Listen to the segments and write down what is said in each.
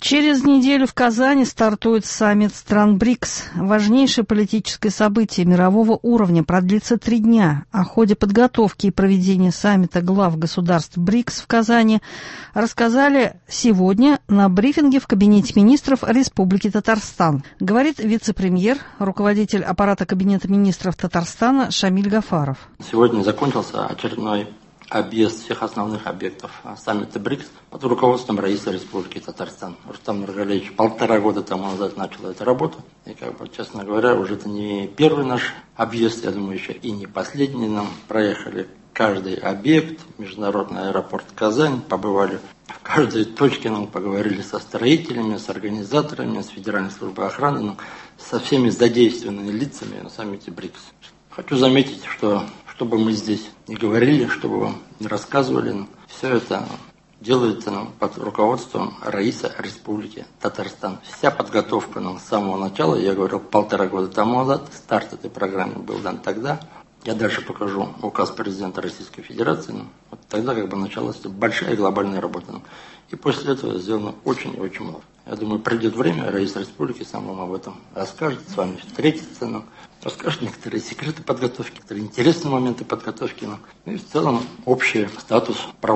Через неделю в Казани стартует саммит стран БРИКС. Важнейшее политическое событие мирового уровня продлится 3 дня. О ходе подготовки и проведения саммита глав государств БРИКС в Казани рассказали сегодня на брифинге в Кабинете министров Республики Татарстан. Говорит вице-премьер, руководитель аппарата Кабинета министров Татарстана Шамиль Гафаров. Сегодня закончился очередной объезд всех основных объектов саммита БРИКС под руководством Раиса Республики Татарстан. Рустам Нургалиевич 1,5 года тому назад начал эту работу. И, честно говоря, уже это не первый наш объезд, я думаю, еще и не последний. Нам проехали каждый объект, международный аэропорт Казань, побывали в каждой точке, нам поговорили со строителями, с организаторами, с Федеральной службой охраны, со всеми задействованными лицами на саммите БРИКС. Хочу заметить, что бы мы здесь не говорили, что бы вам не рассказывали, все это делается под руководством Раиса Республики Татарстан. Вся подготовка с самого начала, я говорил 1,5 года тому назад, старт этой программы был дан тогда. Я дальше покажу указ президента Российской Федерации. Вот тогда началась большая глобальная работа. И после этого сделано очень и очень много. Я думаю, придет время, Раис Республики сам вам об этом расскажет, с вами встретится, расскажет некоторые секреты подготовки, некоторые интересные моменты подготовки. И в целом общий статус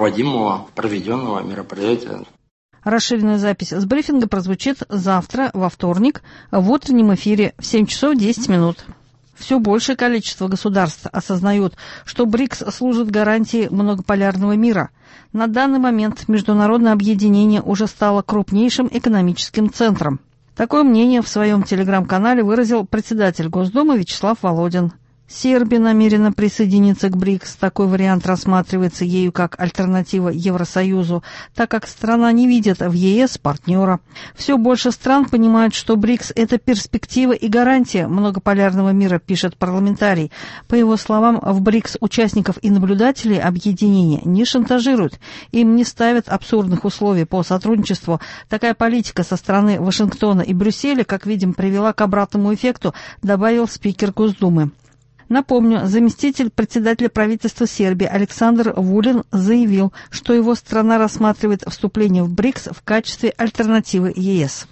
проведенного мероприятия. Расширенная запись с брифинга прозвучит завтра, во вторник, в утреннем эфире в 7 часов 10 минут. Все большее количество государств осознают, что БРИКС служит гарантией многополярного мира. На данный момент международное объединение уже стало крупнейшим экономическим центром. Такое мнение в своем телеграм-канале выразил председатель Госдумы Вячеслав Володин. Сербия намерена присоединиться к БРИКС. Такой вариант рассматривается ею как альтернатива Евросоюзу, так как страна не видит в ЕС партнера. Все больше стран понимают, что БРИКС – это перспектива и гарантия многополярного мира, пишет парламентарий. По его словам, в БРИКС участников и наблюдателей объединения не шантажируют, им не ставят абсурдных условий по сотрудничеству. Такая политика со стороны Вашингтона и Брюсселя, как видим, привела к обратному эффекту, добавил спикер Госдумы. Напомню, заместитель председателя правительства Сербии Александр Вулин заявил, что его страна рассматривает вступление в БРИКС в качестве альтернативы ЕС.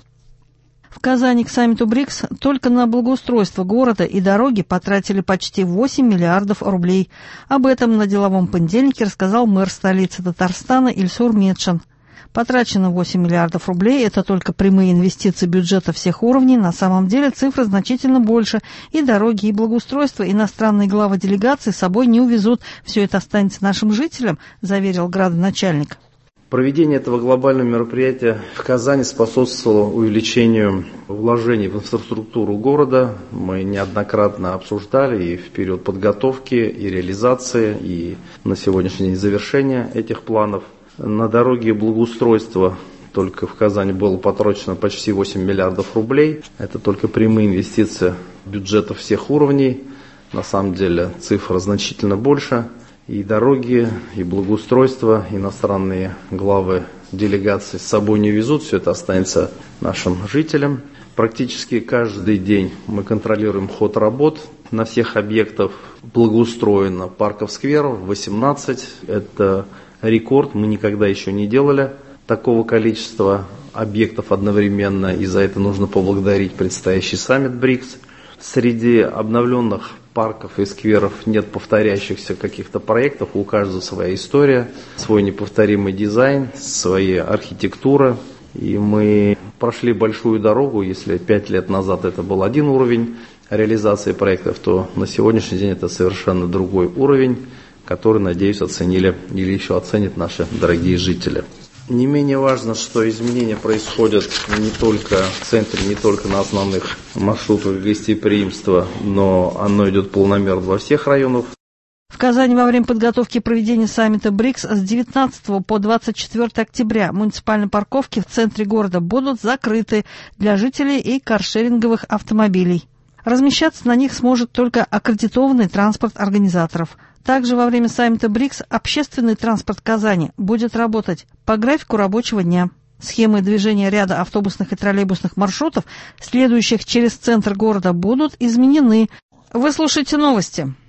В Казани к саммиту БРИКС только на благоустройство города и дороги потратили почти 8 миллиардов рублей. Об этом на деловом понедельнике рассказал мэр столицы Татарстана Ильсур Метшин. Потрачено 8 миллиардов рублей, это только прямые инвестиции бюджета всех уровней. На самом деле цифра значительно больше. И дороги, и благоустройство иностранные главы делегаций с собой не увезут. Все это останется нашим жителям, заверил градоначальник. Проведение этого глобального мероприятия в Казани способствовало увеличению вложений в инфраструктуру города. Мы неоднократно обсуждали и в период подготовки, и реализации, и на сегодняшний день завершения этих планов. На дороге благоустройства только в Казани было потрачено почти 8 миллиардов рублей. Это только прямые инвестиции бюджетов всех уровней. На самом деле цифра значительно больше. И дороги, и благоустройство иностранные главы делегаций с собой не везут. Все это останется нашим жителям. Практически каждый день мы контролируем ход работ. На всех объектах благоустроено парков, скверов 18. Это рекорд, мы никогда еще не делали такого количества объектов одновременно, и за это нужно поблагодарить предстоящий саммит БРИКС. Среди обновленных парков и скверов нет повторяющихся каких-то проектов, у каждого своя история, свой неповторимый дизайн, своя архитектура. И мы прошли большую дорогу, если 5 лет назад это был один уровень реализации проектов, то на сегодняшний день это совершенно другой уровень, который, надеюсь, оценили или еще оценят наши дорогие жители. Не менее важно, что изменения происходят не только в центре, не только на основных маршрутах гостеприимства, но оно идет полномерно во всех районах. В Казани во время подготовки и проведения саммита БРИКС с 19 по 24 октября муниципальные парковки в центре города будут закрыты для жителей и каршеринговых автомобилей. Размещаться на них сможет только аккредитованный транспорт организаторов. Также во время саммита БРИКС общественный транспорт Казани будет работать по графику рабочего дня. Схемы движения ряда автобусных и троллейбусных маршрутов, следующих через центр города, будут изменены. Вы слушаете новости.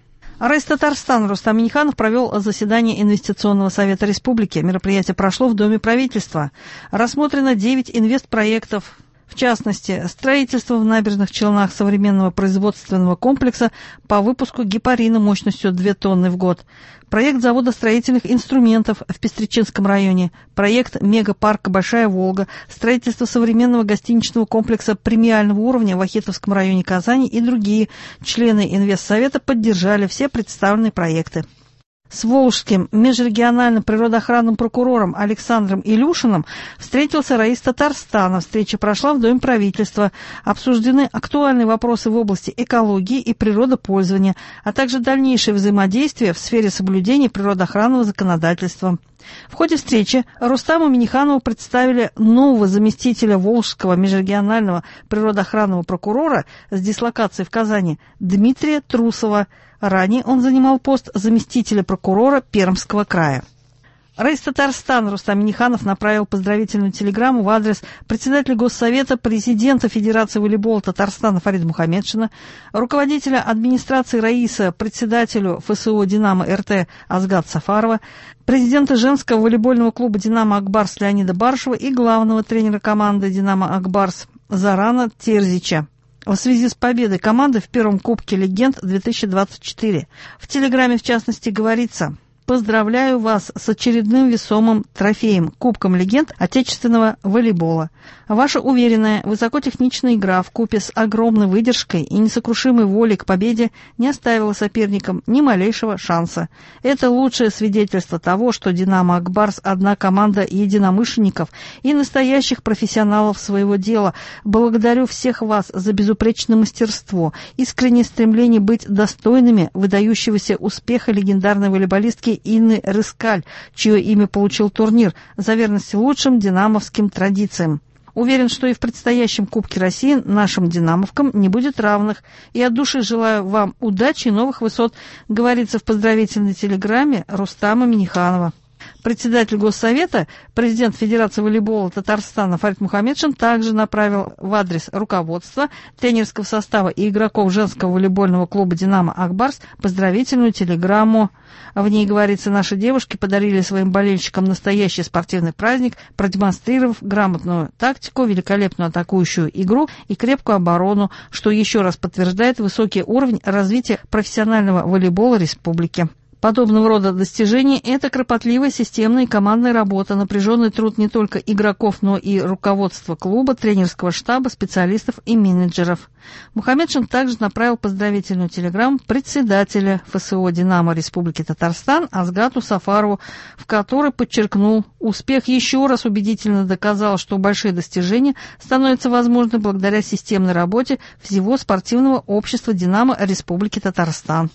Раис Татарстан Рустам Минниханов провел заседание Инвестиционного совета республики. Мероприятие прошло в Доме правительства. Рассмотрено 9 инвестпроектов. В частности, строительство в Набережных Челнах современного производственного комплекса по выпуску гепарина мощностью 2 тонны в год, проект завода строительных инструментов в Пестричинском районе, проект мегапарка «Большая Волга», строительство современного гостиничного комплекса премиального уровня в Ахитовском районе Казани и другие члены Инвестсовета поддержали все представленные проекты. С волжским межрегиональным природоохранным прокурором Александром Илюшиным встретился Раис Татарстана. Встреча прошла в Доме правительства. Обсуждены актуальные вопросы в области экологии и природопользования, а также дальнейшее взаимодействие в сфере соблюдения природоохранного законодательства. В ходе встречи Рустаму Минниханову представили нового заместителя Волжского межрегионального природоохранного прокурора с дислокацией в Казани Дмитрия Трусова. Ранее он занимал пост заместителя прокурора Пермского края. Раис Татарстан Рустам Минниханов направил поздравительную телеграмму в адрес председателя Госсовета, президента Федерации волейбола Татарстана Фарида Мухамедшина, руководителя администрации Раиса, председателю ФСО «Динамо» РТ Азгата Сафарова, президента женского волейбольного клуба «Динамо Акбарс» Леонида Баршева и главного тренера команды «Динамо Акбарс» Зарана Терзича в связи с победой команды в первом Кубке легенд 2024. В телеграмме, в частности, говорится: «Поздравляю вас с очередным весомым трофеем – Кубком легенд отечественного волейбола. Ваша уверенная, высокотехничная игра вкупе с огромной выдержкой и несокрушимой волей к победе не оставила соперникам ни малейшего шанса. Это лучшее свидетельство того, что «Динамо Акбарс» – одна команда единомышленников и настоящих профессионалов своего дела. Благодарю всех вас за безупречное мастерство, искреннее стремление быть достойными выдающегося успеха легендарной волейболистки Инны Рыскаль, чье имя получил турнир, за верность лучшим динамовским традициям. Уверен, что и в предстоящем Кубке России нашим динамовкам не будет равных. И от души желаю вам удачи и новых высот», говорится в поздравительной телеграмме Рустама Минниханова. Председатель Госсовета, президент Федерации волейбола Татарстана Фарид Мухамедшин также направил в адрес руководства, тренерского состава и игроков женского волейбольного клуба «Динамо Акбарс» поздравительную телеграмму. В ней говорится: «Наши девушки подарили своим болельщикам настоящий спортивный праздник, продемонстрировав грамотную тактику, великолепную атакующую игру и крепкую оборону, что еще раз подтверждает высокий уровень развития профессионального волейбола республики». Подобного рода достижения – это кропотливая системная и командная работа, напряженный труд не только игроков, но и руководства клуба, тренерского штаба, специалистов и менеджеров. Мухамедшин также направил поздравительную телеграмму председателя ФСО «Динамо» Республики Татарстан Азгату Сафарову, в которой подчеркнул: успех еще раз убедительно доказал, что большие достижения становятся возможны благодаря системной работе всего спортивного общества «Динамо» Республики Татарстан.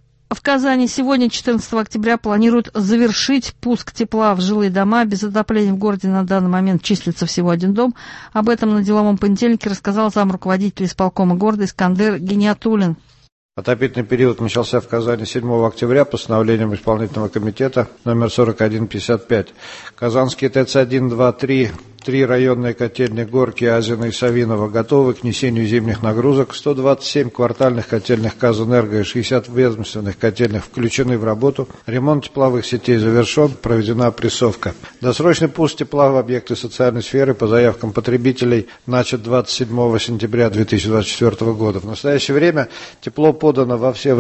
В Казани сегодня, 14 октября, планируют завершить пуск тепла в жилые дома. Без отопления в городе на данный момент числится всего один дом. Об этом на деловом понедельнике рассказал замруководителя исполкома города Искандер Гениатуллин. Отопительный период начался в Казани 7 октября постановлением исполнительного комитета номер 4155. Казанские ТЭЦ-1, 2, 3, 3 районные котельные Горки, Азина и Савинова готовы к несению зимних нагрузок. 127 квартальных котельных Казэнерго и 60 ведомственных котельных включены в работу. Ремонт тепловых сетей завершен, проведена прессовка. Досрочный пуск тепла в объекты социальной сферы по заявкам потребителей начат 27 сентября 2024 года. В настоящее время тепло подано во все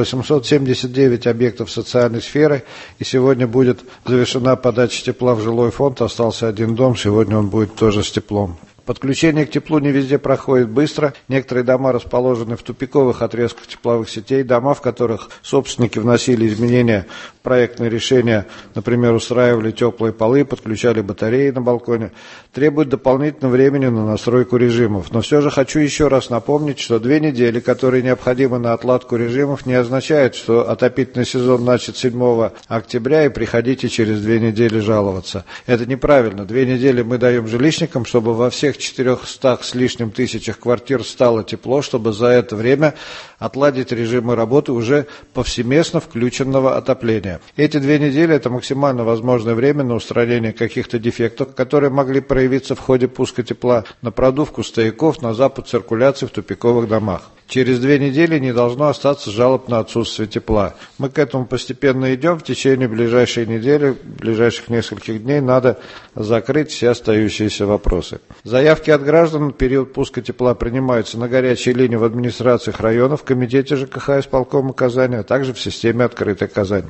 879 объектов социальной сферы, и сегодня будет завершена подача тепла в жилой фонд. Остался один дом, сегодня он будет тоже с теплом. Подключение к теплу не везде проходит быстро. Некоторые дома расположены в тупиковых отрезках тепловых сетей. Дома, в которых собственники вносили изменения в проектные решения, например, устраивали теплые полы, подключали батареи на балконе, требуют дополнительного времени на настройку режимов. Но все же хочу еще раз напомнить, что 2 недели, которые необходимы на отладку режимов, не означает, что отопительный сезон начат 7 октября и приходите через 2 недели жаловаться. Это неправильно. 2 недели мы даем жилищникам, чтобы во всех 400 с лишним тысячах квартир стало тепло, чтобы за это время отладить режимы работы уже повсеместно включенного отопления. Эти 2 недели – это максимально возможное время на устранение каких-то дефектов, которые могли проявиться в ходе пуска тепла, на продувку стояков, на запуск циркуляции в тупиковых домах. Через 2 недели не должно остаться жалоб на отсутствие тепла. Мы к этому постепенно идем. В течение ближайшей недели, ближайших нескольких дней надо закрыть все остающиеся вопросы. Заявки от граждан на период пуска тепла принимаются на горячей линии в администрациях районов, в комитете ЖКХ исполкома Казани, а также в системе «Открытая Казань».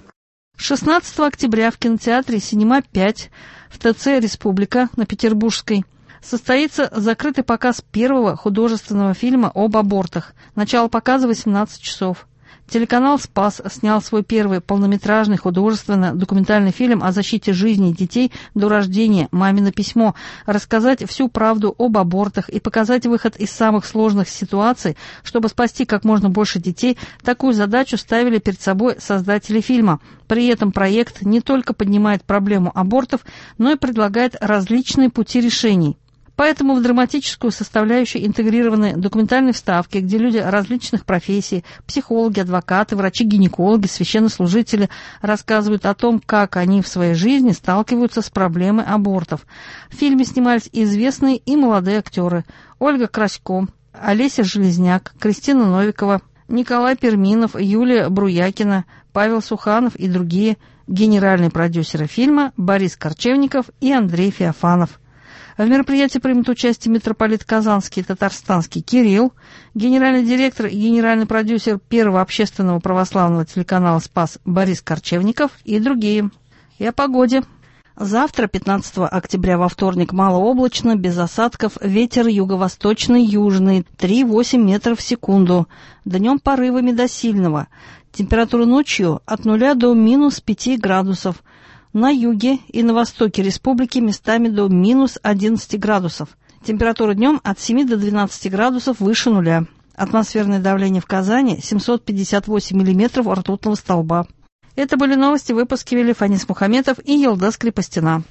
16 октября в кинотеатре «Синема-5» в ТЦ «Республика» на Петербургской состоится закрытый показ первого художественного фильма об абортах. Начало показа 18 часов. Телеканал «Спас» снял свой первый полнометражный художественно-документальный фильм о защите жизни детей до рождения «Мамино письмо», рассказать всю правду об абортах и показать выход из самых сложных ситуаций, чтобы спасти как можно больше детей. Такую задачу ставили перед собой создатели фильма. При этом проект не только поднимает проблему абортов, но и предлагает различные пути решений. Поэтому в драматическую составляющую интегрированы документальные вставки, где люди различных профессий, психологи, адвокаты, врачи-гинекологи, священнослужители рассказывают о том, как они в своей жизни сталкиваются с проблемой абортов. В фильме снимались известные и молодые актеры: Ольга Красько, Олеся Железняк, Кристина Новикова, Николай Перминов, Юлия Бруякина, Павел Суханов и другие. Генеральные продюсеры фильма Борис Корчевников и Андрей Феофанов. В мероприятии примут участие митрополит Казанский и Татарстанский Кирилл, генеральный директор и генеральный продюсер первого общественного православного телеканала «Спас» Борис Корчевников и другие. И о погоде. Завтра, 15 октября, во вторник, малооблачно, без осадков, ветер юго-восточный, южный, 3,8 метров в секунду. Днем порывами до сильного. Температура ночью от 0 до минус 5 градусов. На юге и на востоке республики местами до минус 11 градусов. Температура днем от 7 до 12 градусов выше нуля. Атмосферное давление в Казани 758 миллиметров ртутного столба. Это были новости, выпуски вели Фанис Мухаметов и Елдас Крепостина.